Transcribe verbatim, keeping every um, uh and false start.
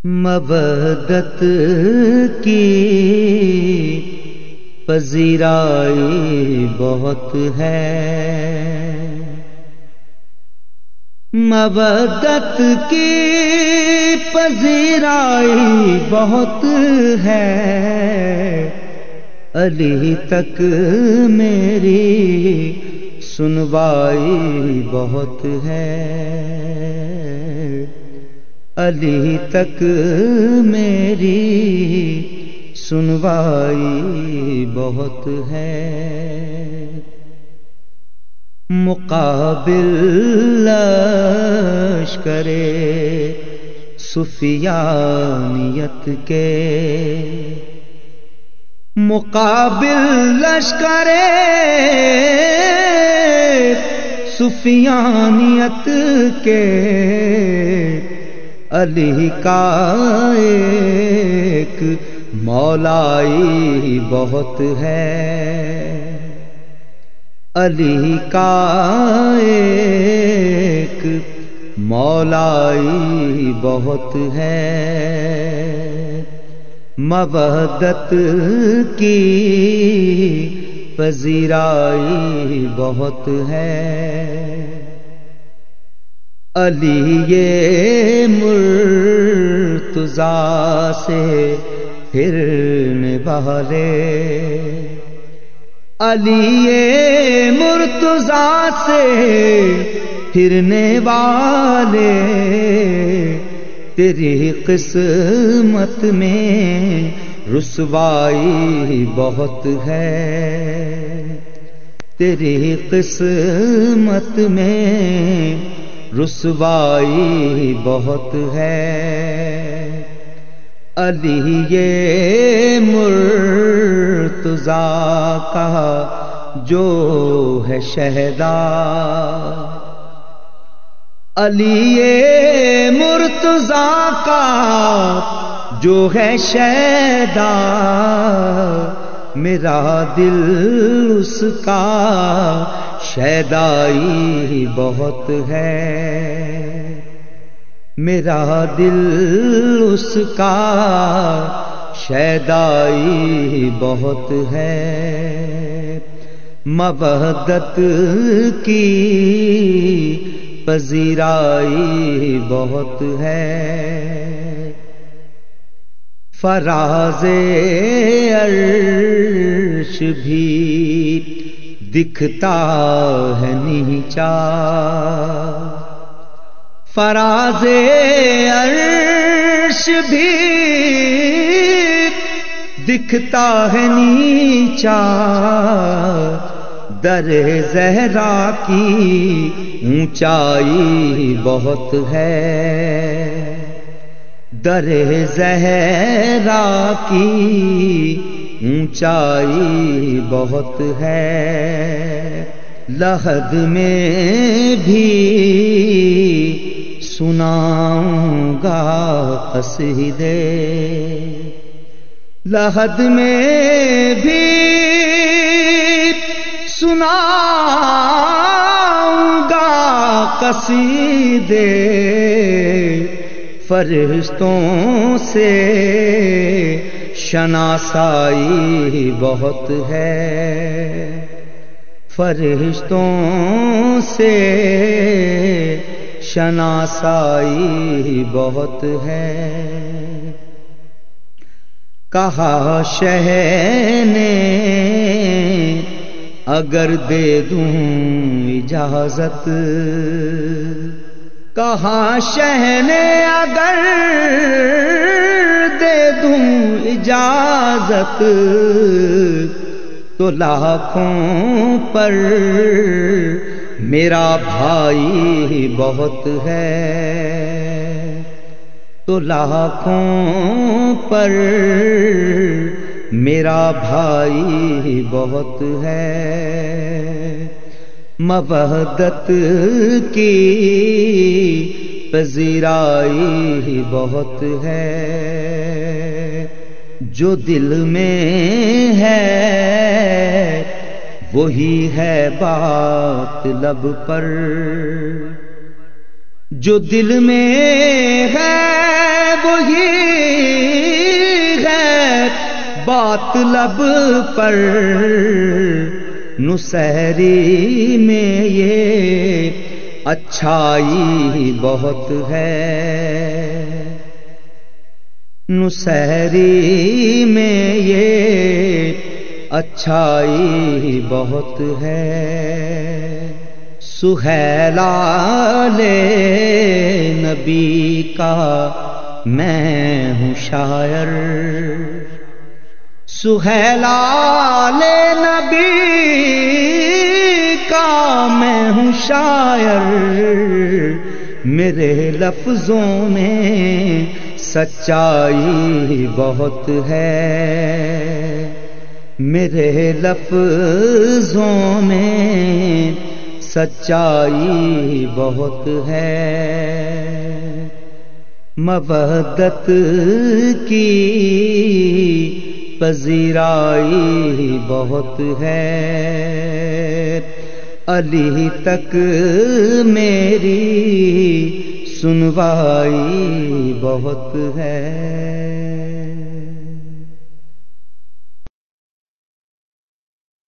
مودت کی پذیرائی بہت ہے، مودت کی پذیرائی بہت ہے، علی تک میری سنوائی بہت ہے، علی تک میری سنوائی بہت ہے، مقابل لشکر سفیانیت کے، مقابل لشکر سفیانیت کے، علی کا ایک مولائی بہت ہے، علی کا ایک مولائی بہت ہے، مودت کی پذیرائی بہت ہے، علی یہ مرتضیٰ سے پھرنے والے، علی یہ مرتضیٰ سے پھرنے والے، تیری قسمت میں رسوائی بہت ہے، تیری قسمت میں رسوائی بہت ہے، علی یہ مرتضیٰ کا جو ہے شہدا، علی یہ مرتضیٰ کا جو ہے شہدا، میرا دل اس کا شیدائی بہت ہے، میرا دل اس کا شیدائی بہت ہے، مودت کی پذیرائی بہت ہے، فراز عرش بھی دکھتا ہے نیچا، فراز عرش بھی دکھتا ہے نیچا، در زہرا کی اونچائی بہت ہے، در زہرا کی اونچائی بہت ہے، لحد میں بھی سناؤں گا قصیدے، لحد میں بھی سناؤں گا قصیدے، فرشتوں سے شناسائی بہت ہے، فرشتوں سے شناسائی بہت ہے، کہا شہ نے اگر دے دوں اجازت، کہا شہ نے اگر دے دوں اجازت، تو لاکھوں پر میرا بھائی بہت ہے، تو لاکھوں پر میرا بھائی بہت ہے، مودت کی پذیرائی بہت ہے، جو دل میں ہے وہی ہے بات لب پر، جو دل میں ہے وہی بات لب پر نصیری میں یہ اچھائی بہت ہے، نصیری میں یہ اچھائی بہت ہے۔ سہیلا لے نبی کا میں ہوں شاعر، سہیلا لے نبی کا میں ہوں شاعر، میرے لفظوں میں سچائی بہت ہے، میرے لفظوں میں سچائی بہت ہے۔ مودت کی پذیرائی بہت ہے، علی تک میری سنوائی بہت ہے۔